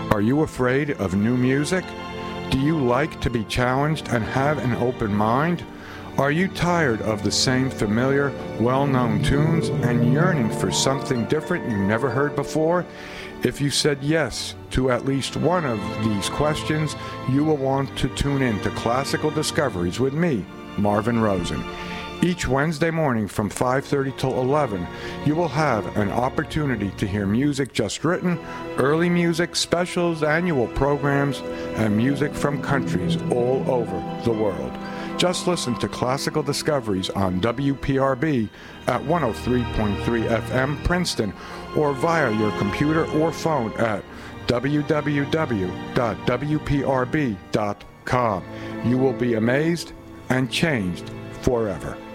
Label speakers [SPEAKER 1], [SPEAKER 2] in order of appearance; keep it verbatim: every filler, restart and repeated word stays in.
[SPEAKER 1] Are you afraid of new music? Do you like to be challenged and have an open mind? Are you tired of the same familiar, well-known tunes and yearning for something different you never heard before? If you said yes to at least one of these questions, you will want to tune in to Classical Discoveries with me, Marvin Rosen. Each Wednesday morning from five thirty till eleven, you will have an opportunity to hear music just written, early music, specials, annual programs, and music from countries all over the world. Just listen to Classical Discoveries on W P R B at one oh three point three F M Princeton or via your computer or phone at w w w dot w p r b dot com. You will be amazed and changed forever.